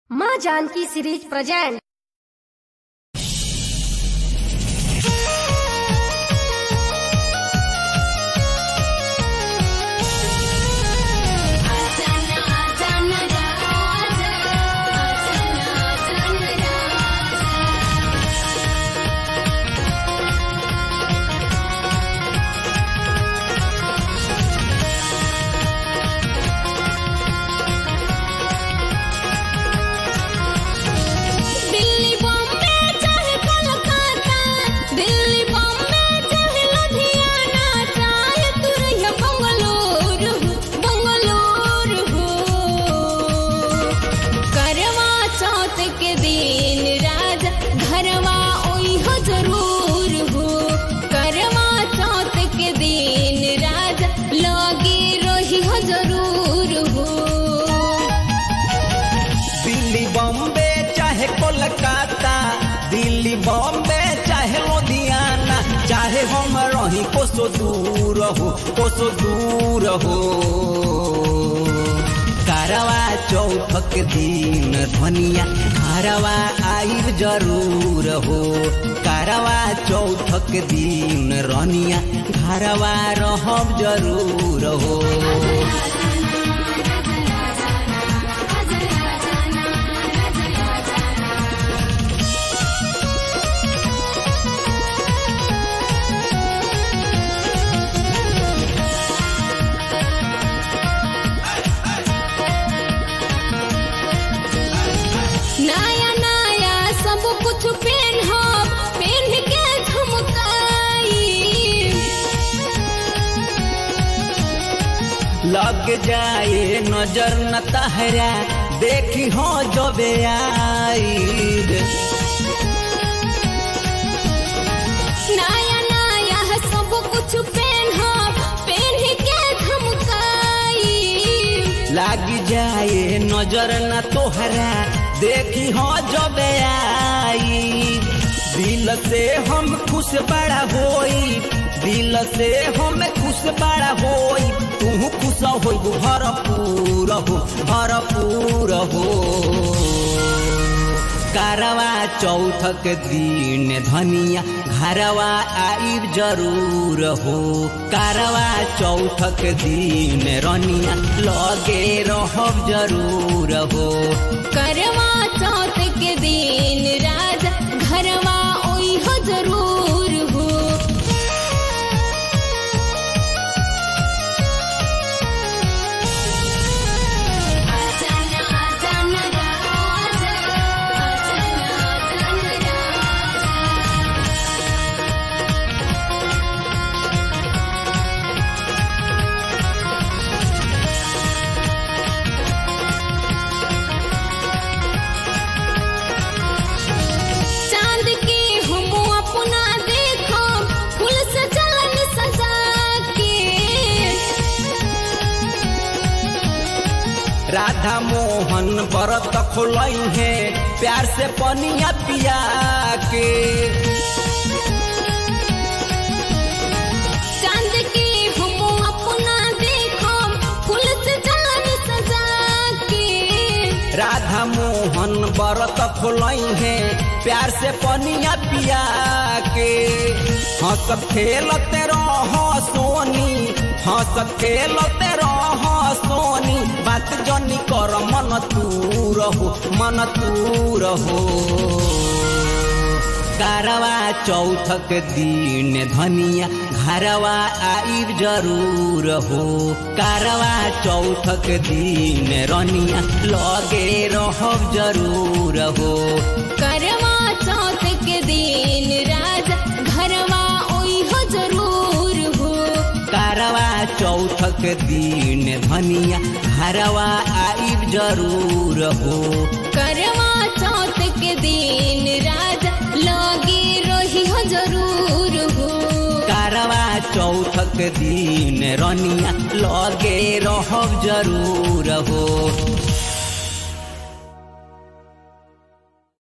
माँ Janaki series present. Kolkata Delhi Bombay चाहे लुधियाना, चाहे हम रही कोसो दूर हो कारवा चौथक दिन धनिया घरवा आइब जरूर हो। कारवा चौथक दिन रनिया घरवा रहब जरूर हो। नया नया सब कुछ पहन के झमकाई, लग जाए नजर न तहरा देखी हो जबे आईब। नया नया सब कुछ पहन के झमकाई, लग जाए नजर न तोहरा देखी हो जबे आई। दिल से हम खुश बड़ा होई, दिल से हम खुश बड़ा होई, तू खुश हो भरपूर हो। कारवा चौथक दिन धनिया घरवा आइब जरूर हो। कारवा चौथक दिन रनिया लगे रहब जरूर हो। करवा चौथ के दिन राजा घरवा ओई हो जरूर हो। राधा मोहन व्रत खोलई है प्यार से पनिया पिया के। चांद के हम अपना देखो फूल से जान सजा के। राधा मोहन व्रत खोलई है प्यार से पनिया पिया के। हंस खेलते रहो सोनी, हंस खेलते रहो सोनी, बात जनी कर मन तूर हो। कारवा चौथक दिन धनिया घरवा आइब जरूर हो। कारवा चौथक दिन रनिया लगे रहब जरूर हो। करवा चौथ के दिन राजा घरवा ओई हो जरूर हो। कारवा चौथक दिन धनिया घरवा आइब जरूर हो। करवा चौथ के दिन राजा लगे रही हो जरूर हो। कारवा चौथक दिन रनिया लगे रहब जरूर हो।